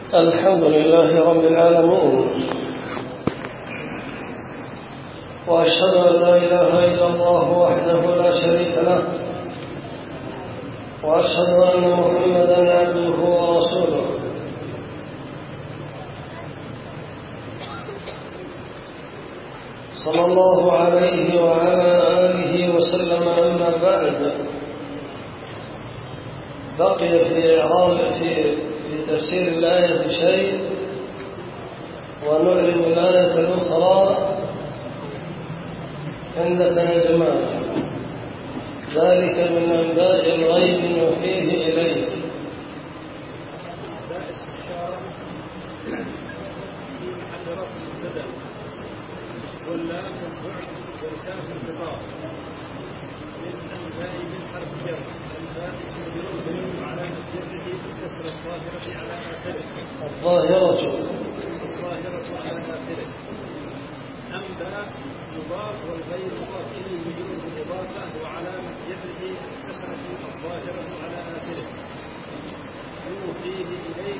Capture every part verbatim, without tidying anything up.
الحمد لله رب العالمين، وأشهد أن لا إله إلا الله وحده لا شريك له، وأشهد أن محمدا عبده ورسوله. صلى الله عليه وعلى آله وسلم. أما بعد، بقي في إعراب في في تفسير الآية شيء، ونعلم الآية الأخرى عندك يا جماعة. ذلك من أنباء الغيب نوحيه إليك. ده اسم إشارة في محل رفع مبتدأ، واللام البعد والكاف الخطاب من أنباء من حرف جر. الباء اسم مجرور على مجره بالكسر الظاهرة على آخره. الظاهرة الظاهرة على آخره. أنباء مضاف والغير مضاف إليه مجرور بالإضافة، وعلامة جره الكسرة الظاهرة على آخره. يوحيه إليك.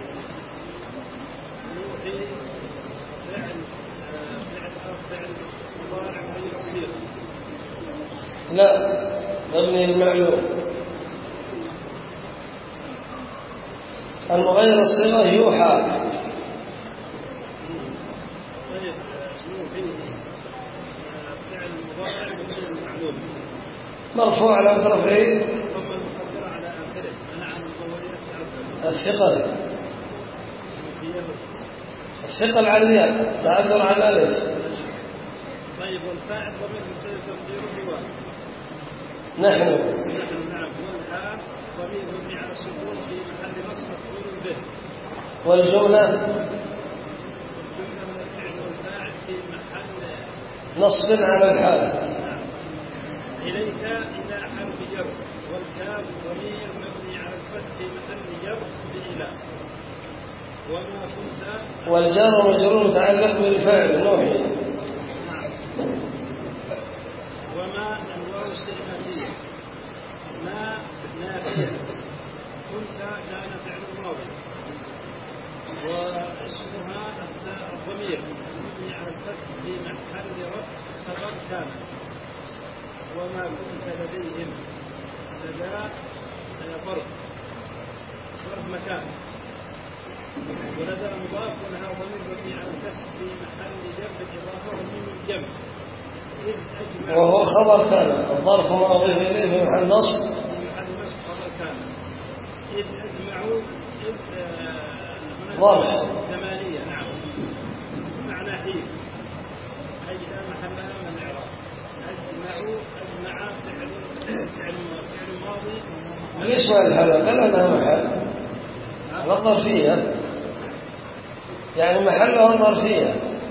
يوحي فعل فعل فعل مضارع غير صيغ. لا، مبني المعلوم. المغير الصيغة يوحى. طيب، يوحي فعل مضارع مبني المعلوم مرفوع على رفعه ثم المقدرة على آخره منع عن الظهورية في أربعة. الثقل. يوحيه. الثقل على الياء، تعذر على الألف. طيب، والفاعل ضمير مستتر تقديره هو نحن. نحن. نعم. والحال ضمير مبني على السكون في محل نصب مفعول به. والجملة الجملة من الفعل والفاعل في محل نصب على الحال. نعم. إليك إلى حرف جر، والكاف ضمير مبني على الفتح في محل جر بإلى. وما كنت. والجار مجرور متعلق بالفاعل نوحي. نعم. وما الواو استئنافية. ما نافية. كنت كان فعل ماضي، واسمها الضمير مبني على الفتح في محل رفع خبر كان. وما كنت لديهم. لدى فرق فرق مكان، ولدى مضاف ولها ضمير مبني على الكسر في محل جر بالإضافة ومن الجمع. إذ أجمع. وهو خبر كان، الظرف ما أضيف إليه في محل نصب. في محل نصب خبر كان. إذ أجمعوا. إذ ظرف زمانية. نعم. معنى حين، أي لا محل لها من الإعراب. أجمعوا. أجمع فعل فعل فعل ماضي. ليش ما الحل؟ بل لها محل على الظرفية، يعني محلها الظرفية.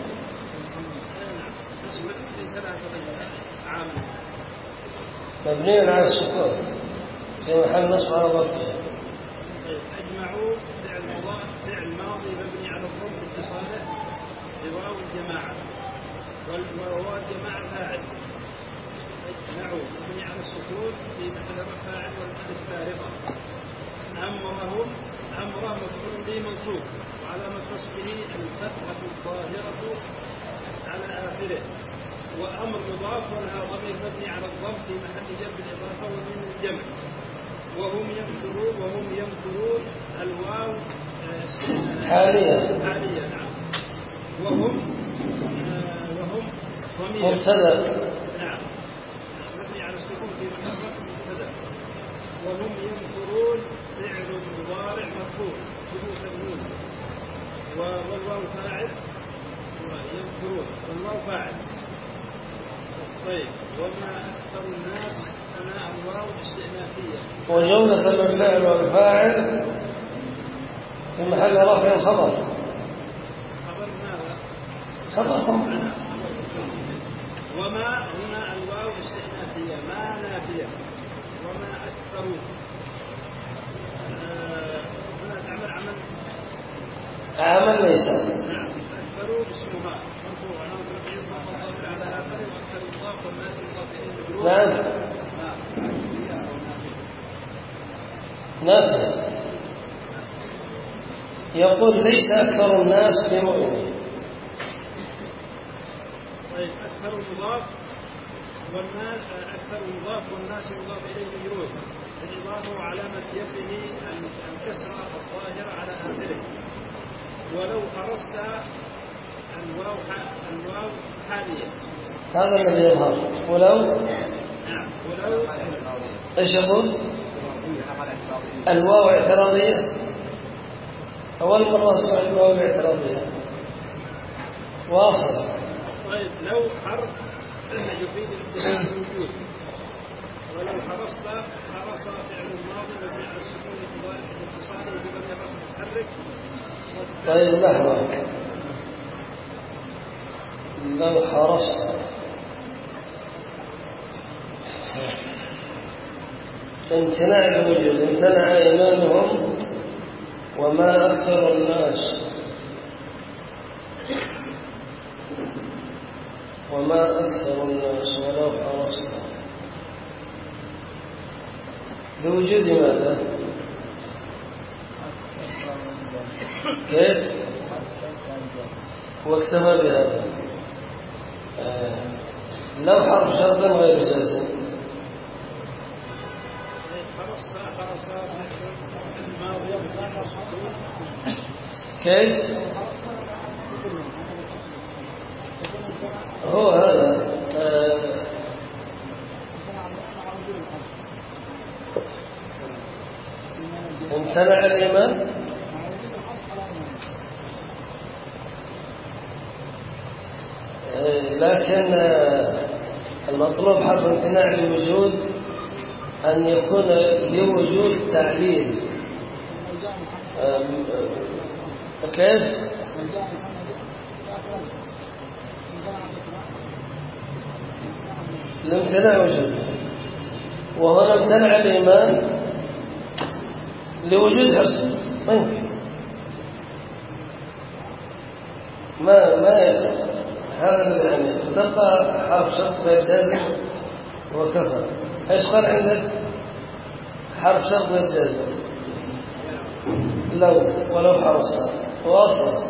اسم ليس لها عامل. مبني على السكون في محل نصب على الظرفية. أجمعوا فعل مضارع فعل ماضي مبني على الضم اتصاله بواو الجماعة، والواو الجماعة فاعل. أجمعوا مبني على السكون في محل رفع فاعل والألف فارقة. أمرهم. أمره مفعول به منصوب، وعلامة نصبه الفتحة الظاهرة على آخره. وأمر مضاف ولها ضمير مبني على الضم في محل جر بالإضافة ومن الجمع. وهم يمكرون. وهم يمكرون الواو حاليا. حاليا. نعم. وهم آه وهم ضمير مبتدأ. نعم مبني على السكون في محل رفع مبتدأ. وهم يمكرون فعل مضارع مرفوع ثبوت النون، والواو فاعل. يمكرون والواو فاعل. طيب، وما أكثر الناس. هنا الواو استئنافية. وجملة الفعل والفاعل في محل رفع خبر. خبر ماذا؟ خبرهم. وما هنا الواو استئنافية، ما نافية. وما أكثر. آه هنا تعمل عمل عمل ليس. نعم. أكثر اسمها مرفوع على رفعه وضمير على آخره، وأكثر مضاف والناس مضاف إليه مجرور. نعم. نافع. يقول ليس أكثر الناس بمؤمنين. طيب أكثر مضاف والناس أكثر مضاف والناس مضاف إليه مجرور، بالإضافة وعلامة جره الكسرة الظاهرة على آخره. ولو حرصت الواو الواو حالية، هذا الذي يظهر. ولو نعم ولو ايش يقول؟ الواو اعتراضية. أول مرة أسمع الواو الاعتراضية. واصل. طيب لو حرف يفيد الاتصال الوجود، ولو حرصت حرص فعل الماضي مبني على السكون الاتصال بضمير متحرك. طيب لحظة، لو حرصت امتناع الوجود، امتنع إيمانهم وما أكثر الناس وما أكثر الناس ولو حرصت لوجود ماذا؟ كيف؟ واكتفى بهذا. آه. لو حرف شرط غير جازم. كيف؟ هو هذا آه. امتنع الإيمان آه. لكن آه. المطلوب حرف امتناع لوجود أن يكون لوجود تعليل. كيف؟ الامتناع وجود، وهنا امتنع الإيمان لوجود حرص. طيب ما ما يكفي هذا الذي يعني تبقى حرف شرط غير جازم وكفى. ايش قال عندك؟ حرف شرط غير جازم لو ولو حرص واصل.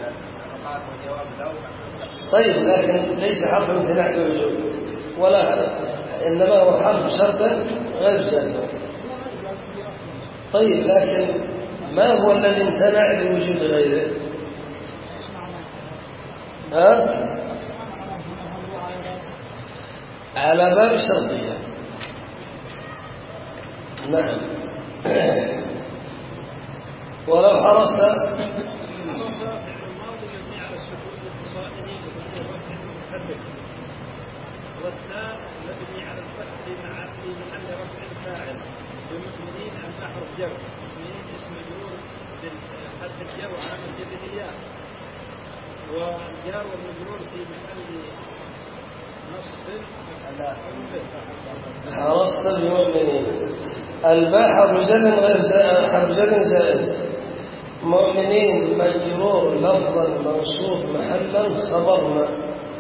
طيب لكن ليس حرف امتناع للوجود ولا، انما هو حرف شرط غير جازم. طيب لكن ما هو الذي امتنع لوجود غيره؟ ها؟ على باب الشرطية. نعم. ولو حرصت حرص فعل الماضي مبني على السكون لاتصاله بضمير رفع متحرك، والتاء مبني على الفتح مع في محل رفع فاعل، ومؤمنين أنها حرف جر، مؤمنين اسم مجرور بالحرف الجر وعلامة جره الياء، والجار والمجرور في محل نصب. حرصت بمؤمنين. الباء حرف جر غير زائد، حرف جر زائد. مؤمنين مجرور لفظا منصوب محلا خبرنا.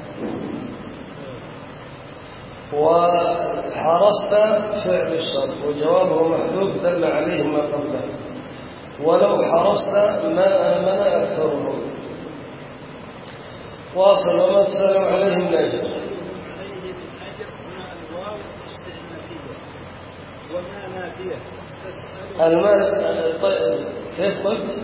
وحرصت فعل الشرط وجوابه محذوف دل عليه ما قبله. ولو حرصت ما آمن أكثرهم. واصل. وما تسألوا عليه من أجر. وما نافية المال. طيب كيف قلت؟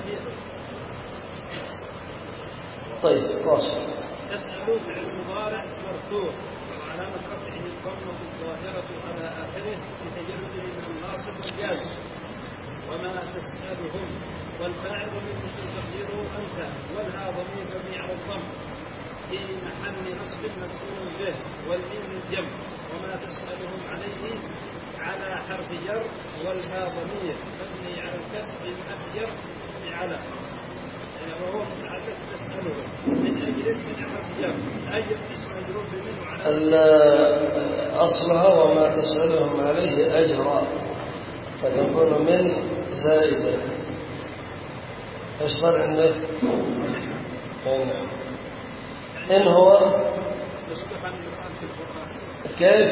طيب واصل. تسألوا فعل مضارع مرفوع وعلامة رفعه الضمة الظاهرة على آخره لتجرده من الناصب والجازم. وما تسألهم والفاعل من تقديره أنت، والها ضمير مبني على الضم في محل نصب مفعول به، والميم الجمع. وما تسألهم عليه على حرف جر، والها ضمير مبني على الكسر في محل جر على، وهو متعلق تسألهم من أجل من حرف جر أجل اسم مجرور بمن وعلى أصلها وما تسألهم عليه أجرا، فتكون من زائدة. ايش صار عندك؟ إن هو كيف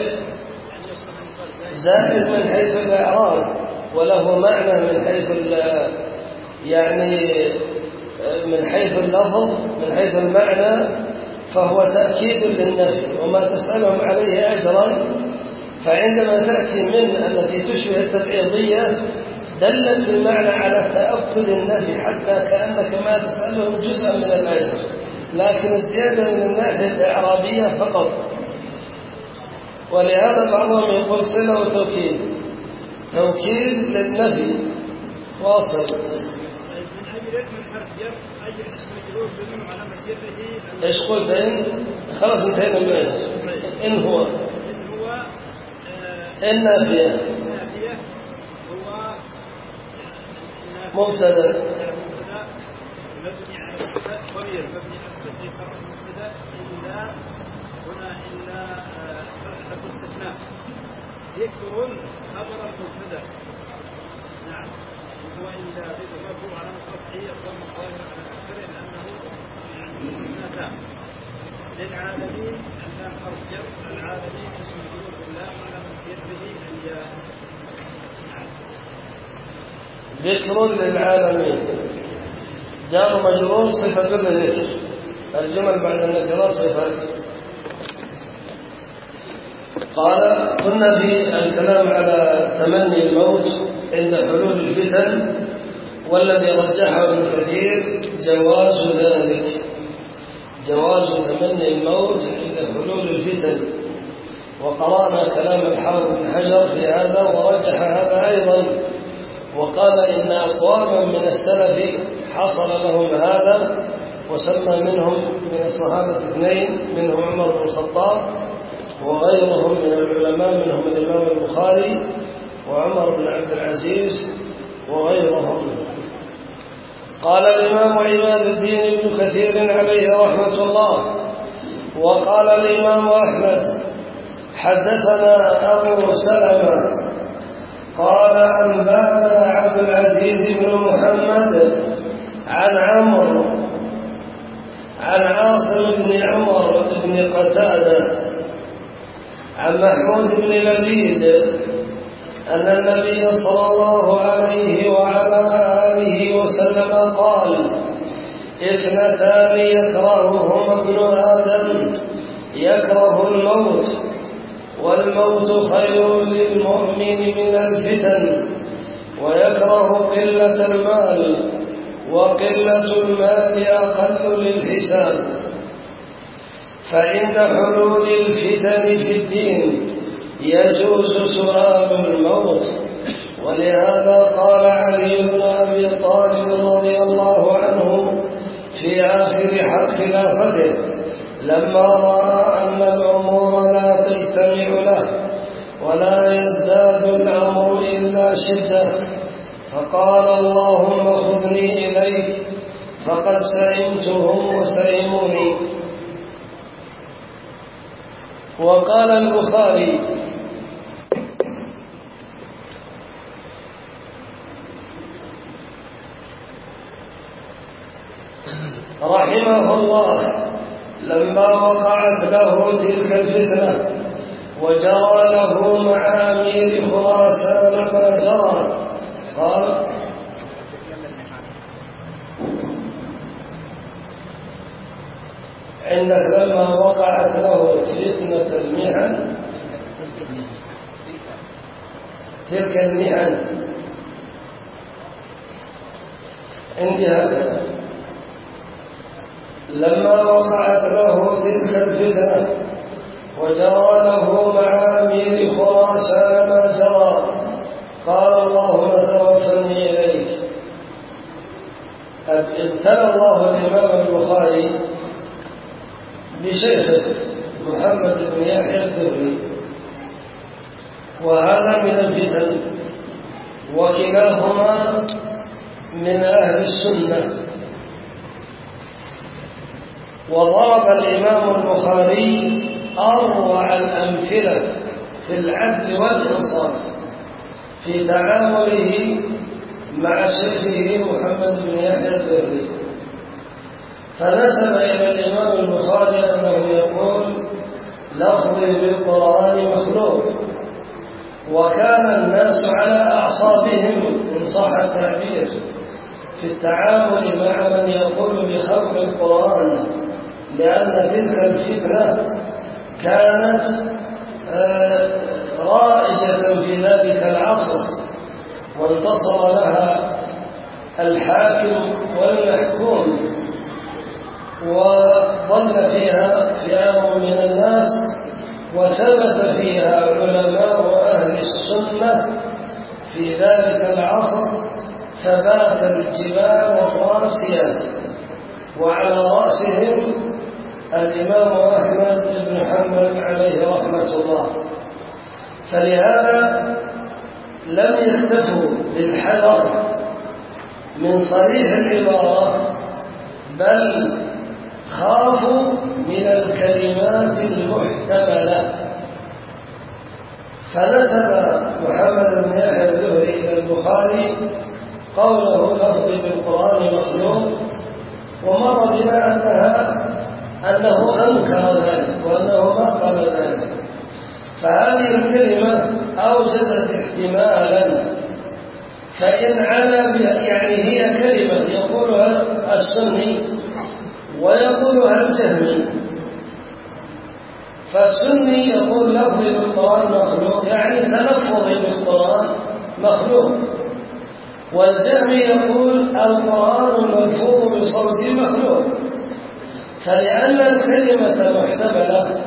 زائد من حيث الإعراب، وله معنى من حيث يعني من حيث اللفظ من حيث المعنى فهو تأكيد للنفي، وما تسألهم عليه أجرا، فعندما تأتي من التي تشبه التبعيضية دلت في المعنى على تأكد النفي، حتى كأنك ما تسألهم جزءا من الأجر، لكن الزيادة من الناحية الإعرابية فقط. ولهذا بعضهم يقول صلة وتوكيد، توكيد للنفي واصل. ايش قلت إن؟ خلاص انتهينا من الأجر. إن هو إن هو النافية هو مبتدأ مبني على الفتح ضمير مبني على الفتح فرق المبتدا الا هنا الا فتحه الاستثناء ذكر خبر المبتدا. نعم هو الا ذكر مرفوع على رفعه الضم الظاهر على الاكثر لانه يعني استثناء للعالمين اللام حرف جر، العالمين اسم مجرور بالله وعلى جره الياء. ذكر للعالمين جار مجرور صفة للذكر، الجمل بعد النكرات صفات. قال كنا في الكلام على تمني الموت عند حلول الفتن، والذي رجحه ابن كثير جواز ذلك، جواز تمني الموت عند حلول الفتن. وقرأنا كلام الحافظ بن حجر في هذا ورجح هذا أيضا، وقال إن أقواما من السلف حصل لهم هذا، وسمى منهم من الصحابة اثنين، منهم عمر بن الخطاب وغيرهم من العلماء، منهم الإمام البخاري وعمر بن عبد العزيز وغيرهم. قال الإمام عماد الدين بن كثير عليه رحمة الله: وقال الإمام أحمد حدثنا أبو سلمة قال أنبانا عبد العزيز بن محمد عن عمرو عن عاصم بن عمر بن قتادة عن محمود بن لبيد أن النبي صلى الله عليه وعلى آله وسلم قال: اثنتان يكرههما ابن آدم، يكره الموت، والموت خير للمؤمن من الفتن، ويكره قلة المال، وقلة المال أقل للحساب. فعند حلول الفتن في الدين يجوز سؤال الموت، ولهذا قال علي بن أبي طالب رضي الله عنه في آخر خلافته لما رأى أن الأمور لا تجتمع له ولا يزداد الأمر إلا شدة، فقال: اللهم خذني إليك فقد سئمتهم وسئموني. وقال البخاري: رحمه الله لما وقعت له تلك الفتنة وجرى له مع أمير خراسان ما جرى، قال: عندك لما وقعت له فتنة المحن، تلك المحن عندي هكذا: لما وقعت له تلك الفتنة وجرى له مع أمير خراسان ما جرى، قال: اللهم توفني إليك. ابتلى الله الإمام البخاري بشيخه محمد بن يحيى الدري، وهذا من الفتن، وكلاهما من أهل السنة. وضرب الإمام البخاري أروع الأمثلة في العدل والإنصاف في تعامله مع شيخه محمد بن يحيى الدري، فنسب إلى الإمام البخاري أنه يقول: لفظي بالقرآن مخلوق، وكان الناس على أعصابهم إن صح التعبير في التعامل مع من يقول بخلق القرآن، لأن تلك الفتنة كانت رائجة في ذلك العصر، وانتصر لها الحاكم والمحكوم، وظل فيها فئام من الناس، وثبت فيها علماء أهل السنة في ذلك العصر ثبات الجبال الراسيات، وعلى رأسهم الإمام أحمد بن حنبل عليه رحمة الله. فلهذا لم يكتفوا بالحذر من صريح العبارة، بل خافوا من الكلمات المحتملة. فنسب محمد بن يحيى الزهري إلى البخاري قوله لفظي بالقرآن مخلوق، ومر بنا أنها أنه أنكر ذلك وأنه ما قال ذلك. فهذه الكلمة أوجدت احتمالا، فإن علا بها يعني هي كلمة يقولها السني ويقولها الجهمي. فالسني يقول لفظي بالقرآن مخلوق، يعني تلفظي بالقرآن مخلوق، والجهمي يقول القرآن الملفوظ بصوت مخلوق. فلأن الكلمة محتملة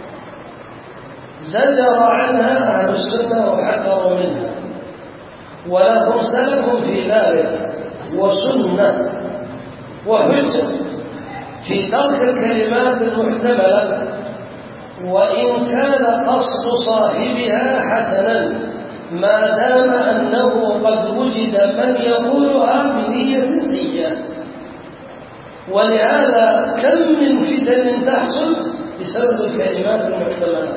زجر عنها أهل السنة وحذروا منها، ولهم سلف في ذلك وسنة وحجة في ترك الكلمات المحتملة، وإن كان قصد صاحبها حسنا ما دام أنه قد وجد من يقولها بنية سيئة. ولهذا كم من فتن تحصل بسبب الكلمات المحتملة.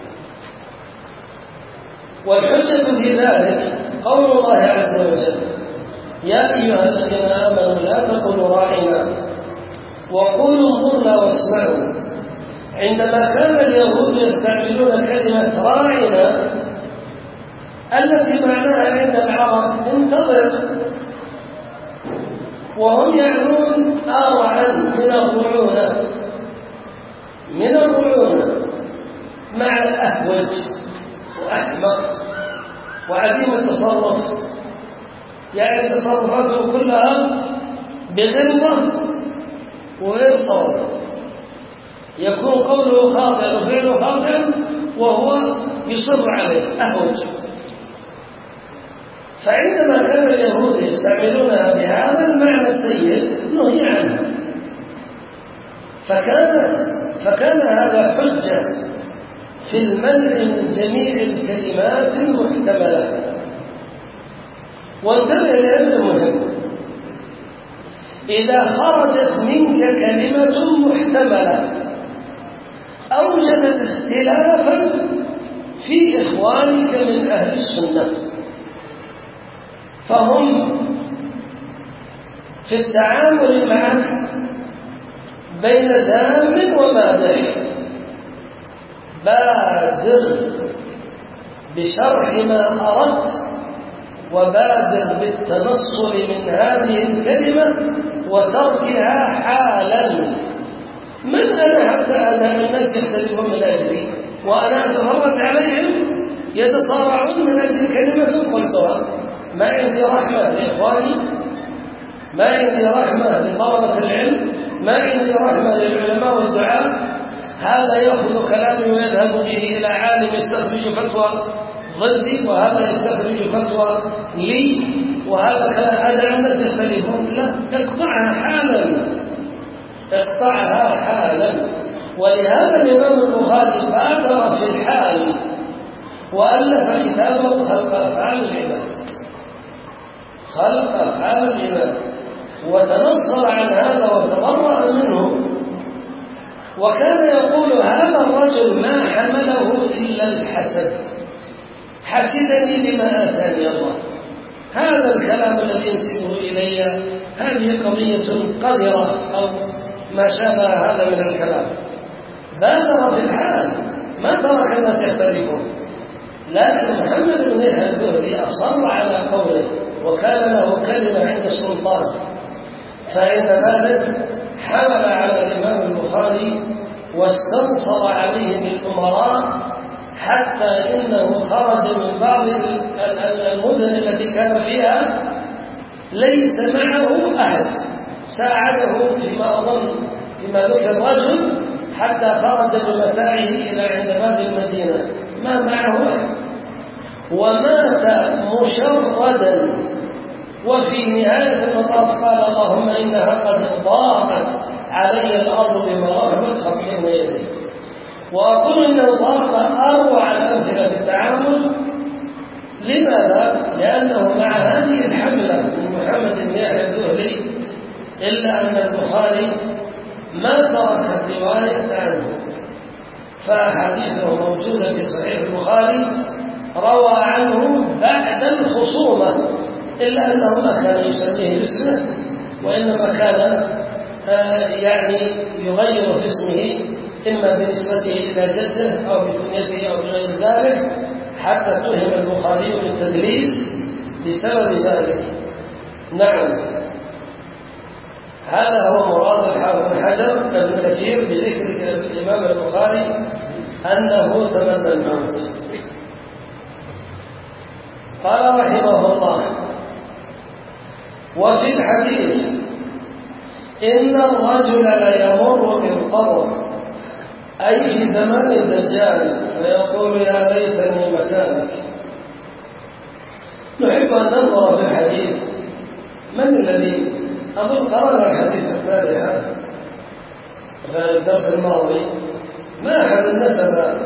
والحجة في ذلك قول الله عز وجل: يا أيها الذين آمنوا لا تقولوا راعنا وقولوا انظرنا واسمعوا. عندما كان اليهود يستعملون كلمة راعنا التي معناها عند العرب انتظر، وهم يعنون أرعا من الرعونة من الرعونة مع الأهوج وأحمق وعديم التصرف، يعني تصرفاته كلها بغلظة وغير صوت، يكون قوله خاطئ وفعله خاطئ وهو يصر عليه أهوج. فعندما كان اليهود يستعملونها بهذا المعنى السيء نهي عنها، فكانت فكان هذا حجة في المنع من جميع الكلمات المحتملة. وانتبه لأمر مهم: إذا خرجت منك كلمة محتملة أوجدت اختلافا في إخوانك من أهل السنة، فهم في التعامل معك بين ذام ومادح. بادر بشرح ما أردت، وبادر بالتنصل من هذه الكلمة وتركها حالا. من أنا حتى أنا الناس يختلفون من أجلي وأنا أتفرج عليهم يتصارعون من أجل كلمة قلتها؟ ما عندي رحمة لإخواني، ما عندي رحمة لطلبة العلم، ما عندي رحمة للعلماء والدعاء. هذا يأخذ كلامي ويذهب به إلى عالم يستخرج فتوى ضدي، وهذا يستخرج فتوى لي، وهذا أدعى الناس يختلفون. لا، اقطعها حالا، اقطعها حالا. ولهذا الإمام البخاري بادر في الحال وألف كتابه خلق أفعال العباد خلق أفعال العباد وتنصر عن هذا وتبرأ منه. وكان يقول: هذا الرجل ما حمله إلا الحسد، حسدني لما آتاني الله. هذا الكلام الذي ينسبه إلي هذه قضية قذرة أو ما شابه هذا من الكلام. بادر في الحال، ما ترك الناس يختلفون. لكن محمد بن يحيى الزهري أصر على قوله وكان له كلمة عند السلطان، فعند ذلك حمل على الإمام البخاري واستنصر عليه بالأمراء، حتى إنه خرج من بعض المدن التي كان فيها ليس معه أحد ساعده فيما أظن فيما ذكر الرجل، حتى خرج بمتاعه إلى عند باب المدينة ما معه أحد، ومات مشردا. وفي نهاية المطاف قال اللهم إنها قد ضاقت علي الأرض بما رحمت فاغفر يدي. وأقول إنه ضرب أروع الأمثلة في التعامل. لماذا؟ لأنه مع هذه الحملة من محمد بن يحيى الذهلي إلا أن البخاري ما ترك الرواية عنه، فحديثه موجودة في صحيح البخاري، روى عنه بعد الخصومة، إلا أنه ما كان يسميه باسمه، وإنما كان يعني يغير في اسمه إما بنسبته إلى جده أو بكنيته أو بغير ذلك، حتى اتهم البخاري بالتدليس بسبب ذلك. نعم، هذا هو مراد الحافظ بن حجر ابن كثير بذكر الإمام البخاري أنه تمنى الموت. قال رحمه الله: وفي الحديث إن الرجل ليمر بالقبر، أي في زمان الدجال، فيقول يا ليتني مكانك. نحب أن ننظر في الحديث. من الذي أظن قرأنا الحديث البارحة في الدرس الماضي، ما أحد نسب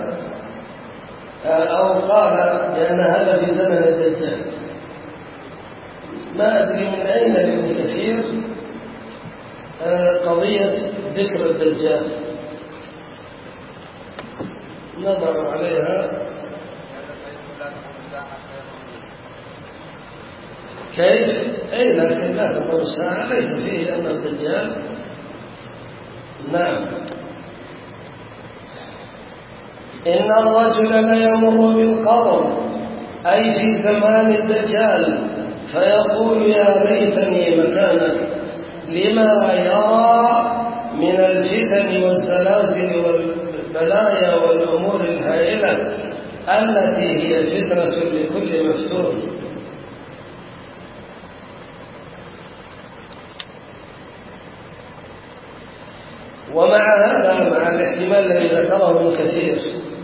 أو قال بأن هذا في زمن الدجال. ما أدري من أين لابن كثير قضية ذكر الدجال. نضع عليها كيف؟ أي لكن لا تقوم الساعة، ليس فيه أن الدجال. نعم، إن الرجل ليمر بالقبر، أي في زمان الدجال، فيقول يا ليتني مكانك، لما يرى من الفتن والزلازل والبلايا والأمور الهائلة التي هي فتنة لكل مفتون. ومع هذا، مع الاحتمال الذي ذكره ابن كثير،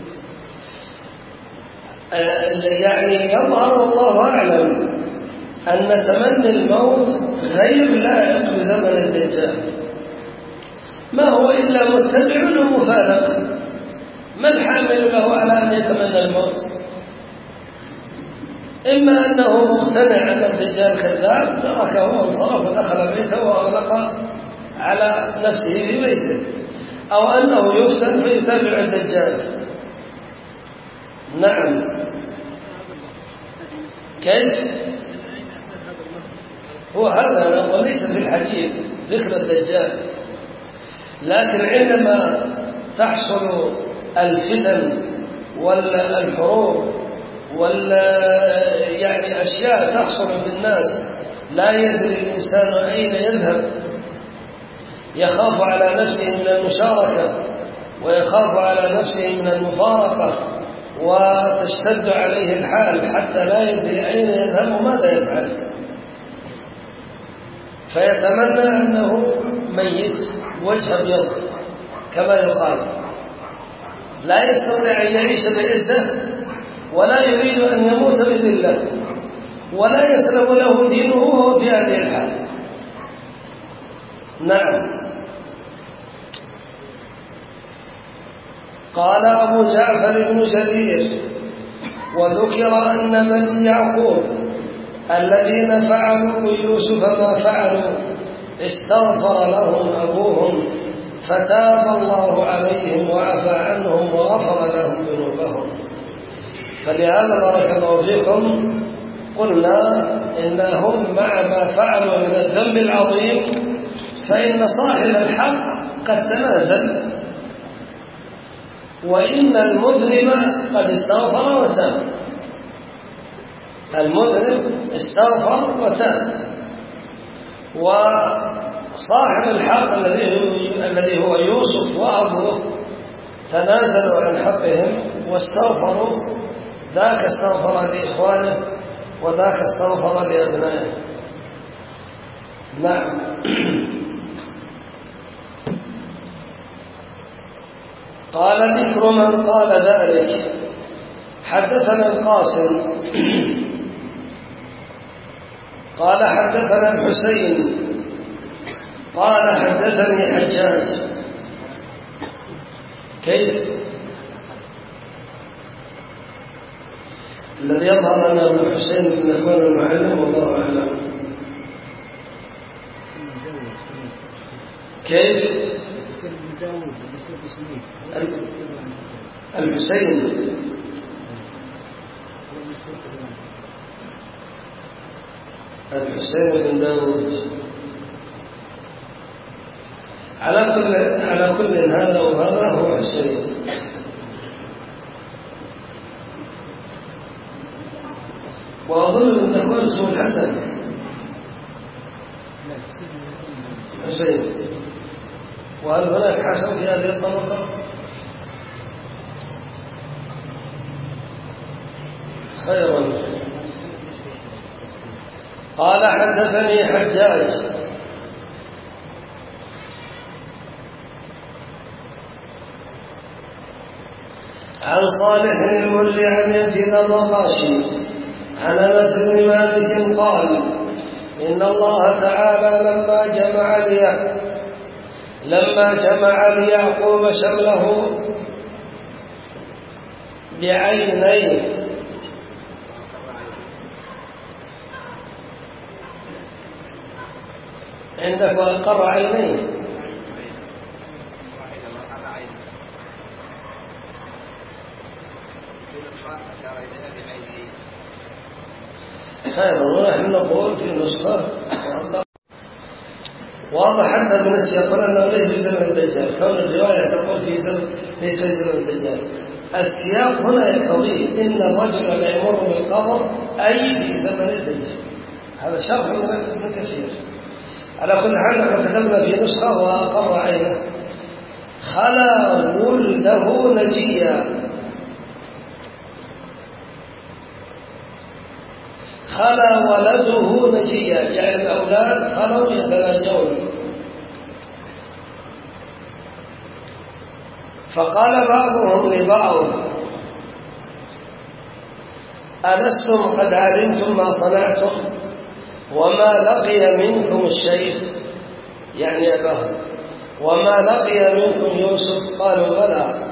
يعني يظهر والله أعلم أن تمني الموت غير لائق بزمن الدجال، ما هو إلا متبع ومفارق. ما الحامل له على أن يتمنى الموت؟ إما أنه مقتنع أن الدجال كذاب تركه وانصرف ودخل بيته وأغلق على نفسه في بيته، أو أنه يفتن فيتابع الدجال. نعم، كيف؟ هو هذا وليس في الحديث ذكر الدجال، لكن عندما تحصل الفتن والحروب ولا يعني أشياء تحصل في الناس لا يدري الإنسان أين يذهب، يخاف على نفسه من المشاركة ويخاف على نفسه من المفارقة، وتشتد عليه الحال حتى لا يدري أين يذهب وماذا يفعل، فيتمنى أنه ميت وجه أبيض كما يقال، لا يستطيع أن يعيش بعزة ولا يريد أن يموت بذلة ولا يسلم له دينه وهو في هذه الحال. نعم. قال أبو جعفر بن جرير: وذكر أن بني يعقوب الذين فعلوا بيوسف ما فعلوا استغفر لهم أبوهم فتاب الله عليهم وعفى عنهم وغفر لهم ذنوبهم. فلهذا بارك الله فيكم قلنا إنهم مع ما فعلوا من الذنب العظيم فإن صاحب الحق قد تنازل، وإن المذنب قد استغفر وتاب. المذنب استغفر وتاب، وصاحب الحق الذي هو يوسف وأبوه تنازلوا عن حقهم واستغفروا، ذاك استغفر لإخوانه وذاك استغفر لأبنائه. نعم. قال ذكر من قال ذلك. حدثنا القاسم قال حدثنا الحسين قال حدثني حجاج. كيف؟ الذي يظهر أن ابن الحسين بن يكون المعلم والله أعلم. كيف؟ الحسين الحسين بن داود. على كل على كل هذا وهذا هو حسين. وأظن أن تكون اسمه الحسن حسين. وهل هناك حسن في هذه الطبقة؟ خيرا. قال حدثني حجاج عن صالح الملي عن يزيد الرقاشي عن انس بن مالك قال ان الله تعالى لما جمع لي لما جمع ليعقوب شمله بعينين عندك وقر عينين هذا ونحن نقول في النسخة واضح أن ابن السياق أنه ليس في زمن الدجال، كون الرواية تقول في زمن ليس في زمن الدجال. السياق هنا يقتضي إن الرجل لا يمر بالقبر أي في زمن الدجال. هذا شرح من ابن كثير. على كل حال نحن كتبنا في نسخة وأقر عينه خلا ولده نجيا. خلا ولده نجيا يعني الأولاد خلوا يتناجون. فقال بعضهم لبعض ألستم قد علمتم ما صنعتم وما لقي منكم الشيخ يعني أباه وما لقي منكم يوسف؟ قالوا بلى.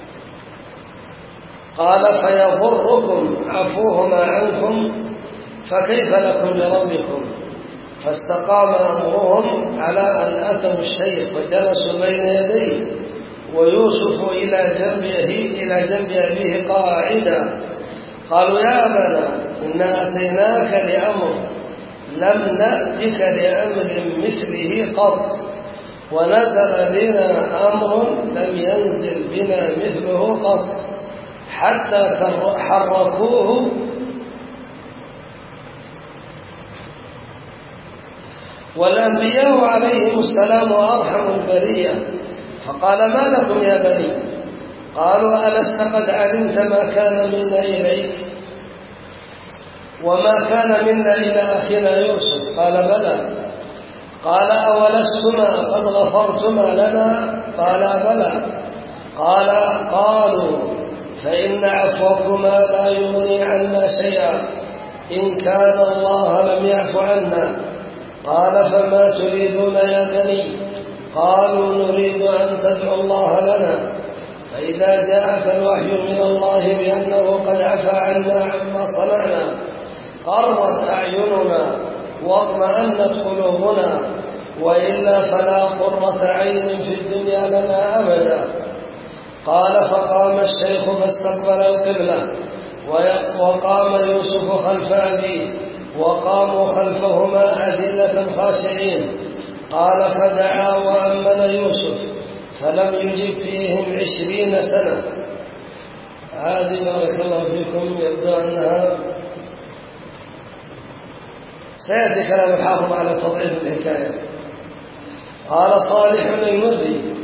قال فيضركم عفوهما عنكم فكيف لكم لربكم؟ فاستقام أمرهم على أن أتوا الشيخ وجلسوا بين يديه ويوسف إلى جنبه إلى جنب أبيه قاعدا. قالوا يا أبانا إنا أتيناك لأمر لم نأتك لأمر مثله قط ونزل بنا أمر لم ينزل بنا مثله قط حتى حركوه والأنبياء عليهم السلام أرحم البرية. فقال ما لكم يا بني؟ قالوا ألست قد علمت ما كان منا إليك وما كان منا إلى أخينا يوسف؟ قال بلى. قال أولستما قد غفرتما لنا؟ قال بلى. قال قالوا فإن عفوكما لا يغني عنا شيئا إن كان الله لم يعف عنا. قال فما تريدون يا بني؟ قالوا نريد أن تدعو الله لنا فإذا جاءك الوحي من الله بأنه قد عفى عنا عما صنعنا قرت أعيننا واطمأنت قلوبنا وإلا فلا قرة عين في الدنيا لنا أبدا. قال فقام الشيخ فاستقبل القبلة وقام يوسف خلف أبيه وقاموا خلفهما أذلة خاشعين. قال فدعا وأمن يوسف فلم يجب فيهم عشرين سنة. هذه بارك الله فيكم يبدو أنها سيأتي كلام الحافظ على تضعيف الحكاية. قال صالح المري: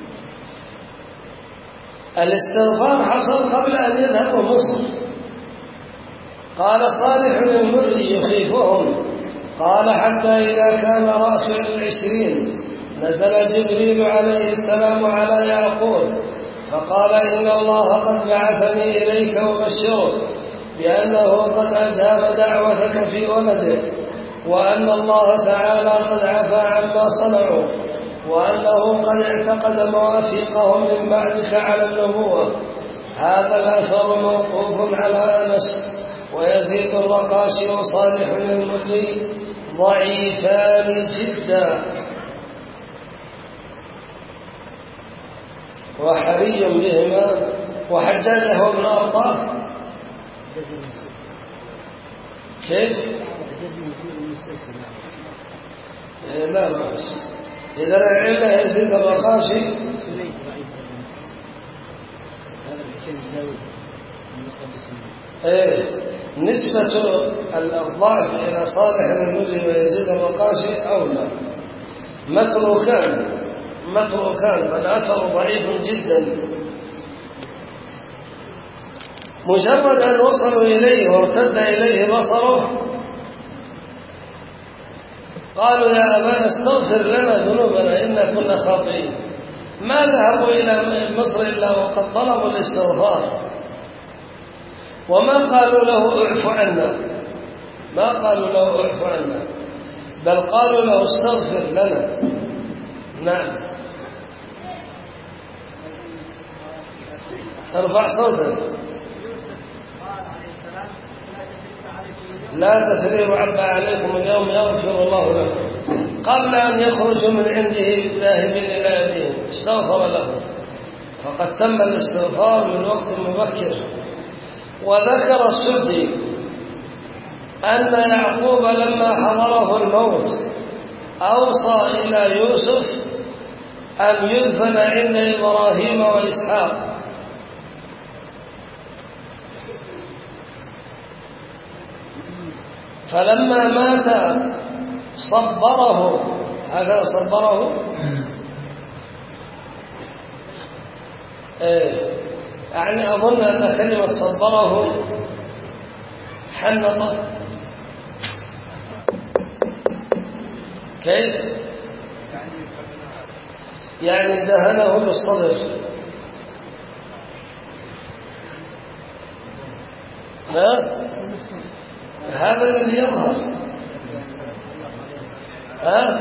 الاستغفار حصل قبل أن يذهبوا مصر. قال صالح المري يخيفهم. قال حتى إذا كان رأس العشرين نزل جبريل عليه السلام على يعقوب فقال: إن الله قد بعثني إليك وبشرك بأنه قد أجاب دعوتك في ولدك، وأن الله تعالى قد عفى عما صنعوا، وأنه قد اعتقد مواثيقهم من بعدك على النبوة. هذا الأثر موقوف على أنس. ويزيد الرقاشي وصالح المري ضعيفان جدا، وحري بهما. وحجاج هو ابن أرطاه كيف؟ لا ما بس إذا العلة يزيد الرقاشي. إيه نسبة الضعف إلى صالح المري ويزيد الرقاشي أولى. متروكان متروكان فالأثر ضعيف جدا. مجرد أن وصلوا إليه وارتد إليه بصره قالوا: يا أبانا استغفر لنا ذنوبنا إنا كنا خاطئين. ما ذهبوا إلى مصر إلا وقد طلبوا الاستغفار، وما قالوا له اعف عنا، ما قالوا له اعف عنا، بل قالوا له استغفر لنا. نعم. ارفع صوتك. لا تثريب عبا عليكم اليوم يغفر الله لكم. قبل أن يخرجوا من عنده ذاهبين إلى أبيهم استغفر لهم، فقد تم الاستغفار من وقت مبكر. وذكر السدي أن يعقوب لما حضره الموت أوصى إلى يوسف أن يدفن عند إبراهيم وإسحاق. فلما مات صبره، هذا صبره إيه يعني أظن أن كلمة صبره حنط. كيف؟ يعني دهنه بالصدر. ها؟ هذا الذي يظهر. ها؟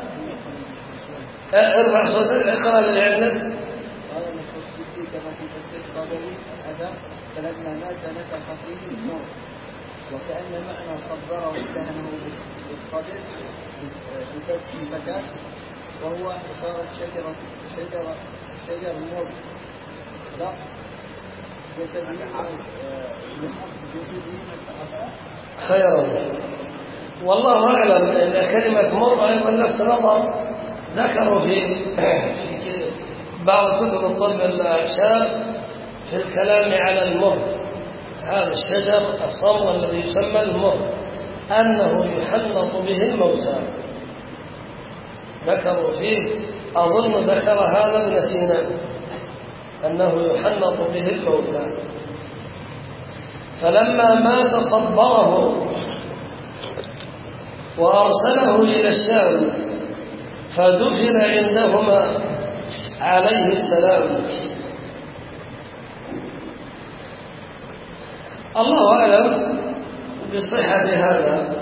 ارفع صوتك اقرأ اللي عندك. كما في تفسير الطبري هذا فلما مات نفخ فيه النور، وكأن معنى صبره دهنه بالصدر بفتح الفتاة، وهو إشارة شجرة شجرة شجر النور لا جسده خيرا. والله أعلم أن كلمة مر أيضا لفت نظر. ذكروا في في بعض كتب الطب الأعشاب في الكلام على المر، هذا الشجر الصمغ الذي يسمى المر، أنه يحنط به الموتى. ذكروا فيه، أظن ذكر هذا ابن سينا، أنه يحنط به الموتى. فلما مات صبره وأرسله إلى الشام فدفن عندهما عليه السلام. الله أعلم بصحة هذا.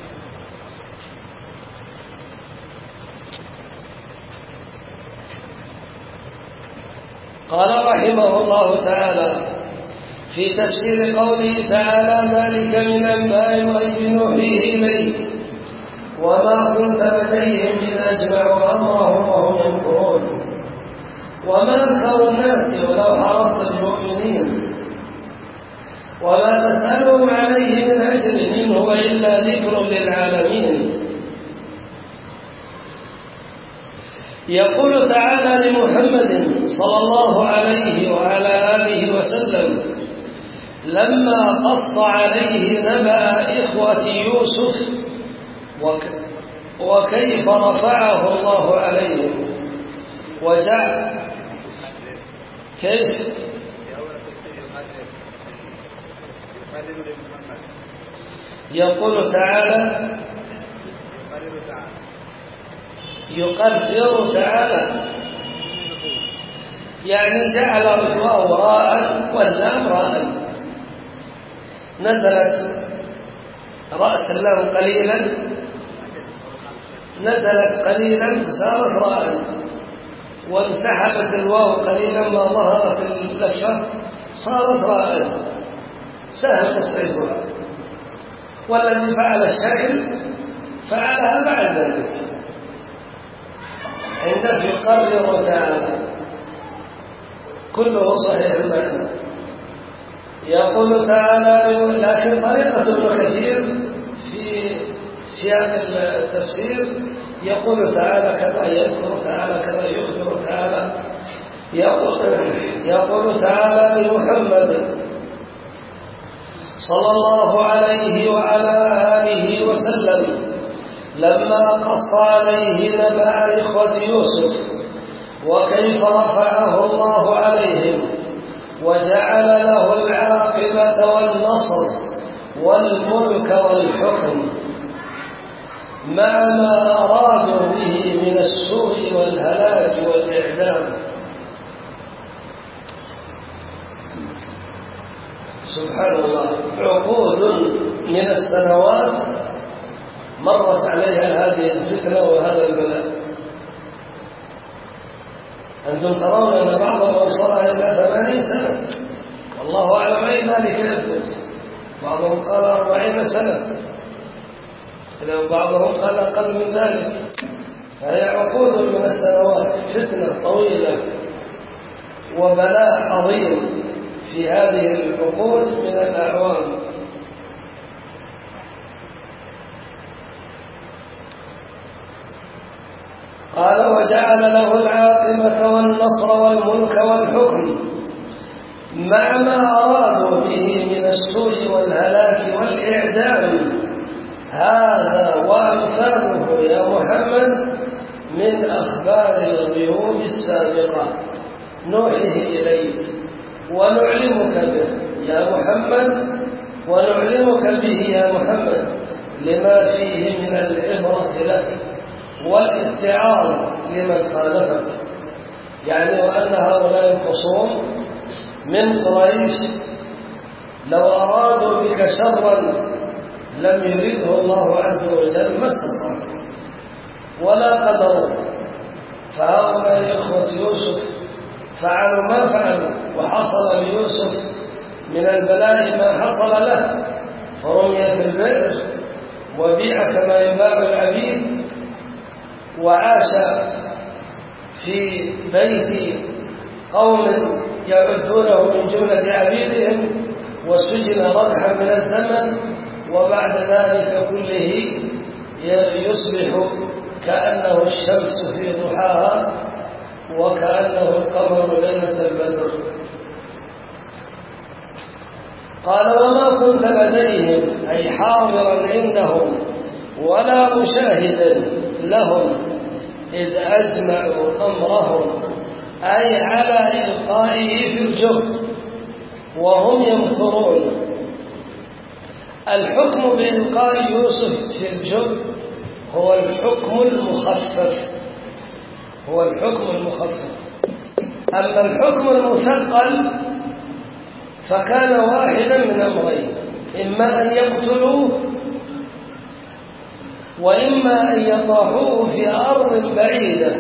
قال رحمه الله تعالى في تفسير قوله تعالى: ذلك من أنباء الغيب نوحيه إليك وما كنت لديهم إذ أجمعوا أمرهم وهم يمكرون وما أكثر الناس ولو حرصت المؤمنين وما تسألهم عليه من أجر إن هو إلا ذكر للعالمين. يقول تعالى لمحمد صلى الله عليه وعلى آله وسلم لما قص عليه نبأ إخوة يوسف وك وكيف رفعه الله عليهم وجعل كيف يقول تعالى يقدر تعالى يعني جعل الواو راء واللام راء، نزلت رأس اللام قليلا نزلت قليلا فصارت راء، وانسحبت الواو قليلا ما ظهرت اللفة صارت راء، سهل تصريفها. والذي فعل الشكل فعلها بعد ذلك عندك يقرر تعالى كله صحيح المعنى. يقول تعالى لكن طريقة ابن كثير في سياق التفسير يقول تعالى كذا، يذكر تعالى كذا، يخبر تعالى. يقول, يقول تعالى لمحمد صلى الله عليه وعلى آله وسلم لما قص عليه نبأ إخوة يوسف وكيف رفعه الله عليهم وجعل له العاقبة والنصر والملك والحكم مع ما أرادوا به من السوء والهلاك والإعدام. سبحان الله، عقود من السنوات مرت عليها هذه الفتنة وهذا البلاء. أنتم ترون أن بعضهم وصلها إلى ثمانين سنة، والله أعلم أي ذلك يثبت. بعضهم قال أربعين سنة، بعضهم قال أقل من ذلك. فهي عقود من السنوات، فتنة طويلة وبلاء عظيم في هذه العقود من الأعوام. قال وجعل له العاقبة والنصر والملك والحكم مع ما أرادوا به من السوء والهلاك والإعدام. هذا وأمثاله يا محمد من أخبار الغيوب السابقة نوحيه إليك ونعلمك به يا محمد، ونعلمك به يا محمد لما فيه من العبرة لك والاتعاظ لمن خالفك. يعني وأن هؤلاء الخصوم من قريش لو أرادوا بك شرا لم يريده الله عز وجل ما استطاعوا ولا قدروا. فهؤلاء إخوة يوسف فعلوا ما فعلوا، وحصل ليوسف من البلاء ما حصل له، فرمي في البئر وبيع كما يباع العبيد، وعاش في بيت قوم يعدونه من جملة عبيدهم، وسجن ردحا من الزمن، وبعد ذلك كله يصبح كأنه الشمس في ضحاها وكأنه القمر ليلة البدر. قال وما كنت لديهم أي حاضرا عندهم ولا مشاهدا لهم إذ أجمعوا أمرهم، أي على إلقائه في الجب وهم يمكرون. الحكم بإلقاء يوسف في الجب هو الحكم المخفف، هو الحكم المخفف. أما الحكم المثقل فكان واحدا من أمرين: إما أن يقتلوه، وإما أن يطاحوه في أرض بعيدة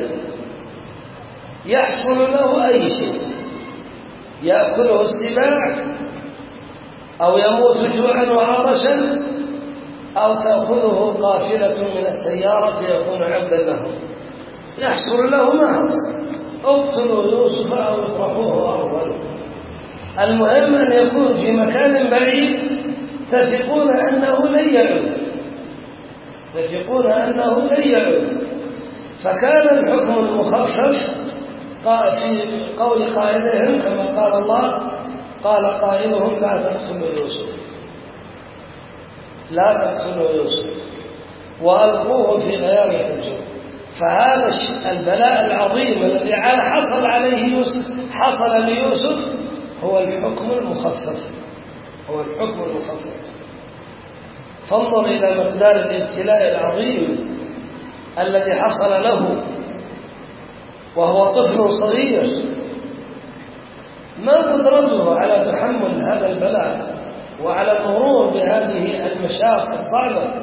يحصل له أي شيء، يأكله السباع أو يموت جوعا وعطشا، أو تأخذه قافلة من السيارة فيكون عبدا لهم. يحصل له ما حصل، اقتلوا يوسف أو اطرحوه أرضا. المهم أن يكون في مكان بعيد تثقون أنه لن يعود، تثقون أنه لن يعود. فكان الحكم المخفف في قول قائلهم كما قال الله: قال قائلهم لا تقتلوا يوسف، لا تقتلوا يوسف. وألقوه في غيابة الجب. فهذا البلاء العظيم الذي حصل عليه يوسف حصل ليوسف هو الحكم المخفف، هو الحكم المخفف. فانظر إلى مقدار الابتلاء العظيم الذي حصل له وهو طفل صغير، ما قدرته على تحمل هذا البلاء وعلى المرور بهذه المشاق الصعبة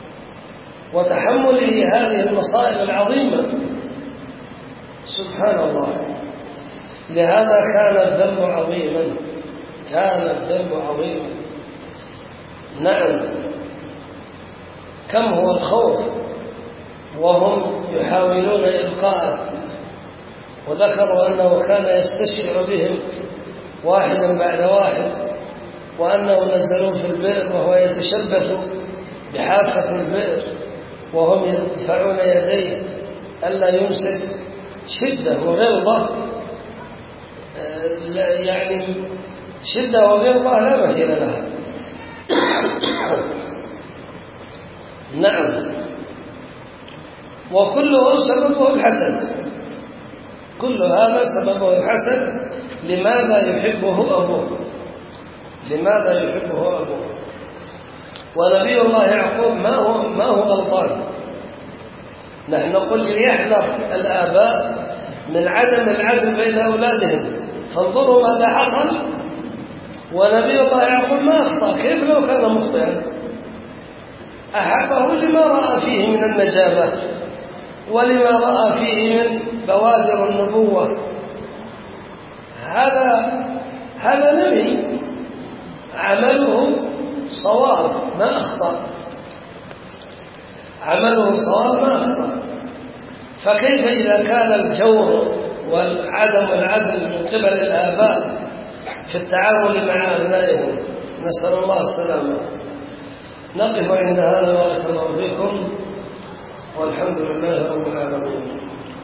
وتحمله هذه المصائب العظيمة. سبحان الله. لهذا كان الذنب عظيما، كان الذنب عظيما. نعم، كم هو الخوف وهم يحاولون إلقاءه. وذكروا أنه كان يستشرع بهم واحدا بعد واحد، وأنه نزلوا في البئر وهو يتشبث بحافة البئر وهم يدفعون يديه ألا يمسك. شدة وغلظة، يعني شدة وغلظة لا مثيل لها. نعم، وكله سببه الحسد، كل هذا سببه الحسد. لماذا يحبه أبوه؟ لماذا يحبه أبوه؟ ونبي الله يعقوب ما هو ما هو غلطان. نحن نقول ليحذر الآباء من عدم العدل بين أولادهم. فانظروا ماذا حصل. ونبي الله يعقوب ما أخطأ، كيف لو كان مخطئا؟ أحبه لما رأى فيه من النجابة ولما رأى فيه من بوادر النبوة. هذا هذا نبي عمله صواب ما أخطأ، عمله صواب ما أخطأ. فكيف إذا كان الجور والعدم العدل من قبل الآباء في التعامل مع أبنائهم؟ نسأل الله السلامة. نقف عند هذا. بارك الله فيكم، والحمد لله رب العالمين.